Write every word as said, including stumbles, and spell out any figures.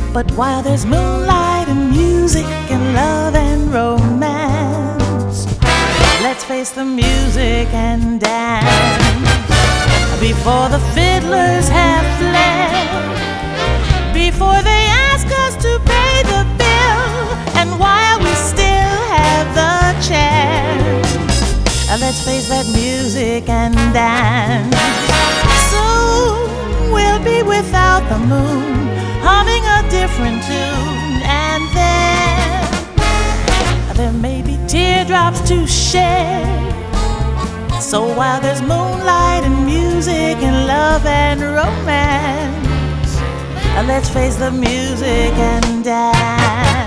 But while there's moonlight and music and love and romance, let's face the music and dance. Before the fiddlers have fled, before they ask us to pay the bill, and while we still have the chance, let's face that music and dance. Soon we'll be without the moon, humming a different tune, and then there may be teardrops to shed. So while there's moonlight and music and love and romance, let's face the music and dance.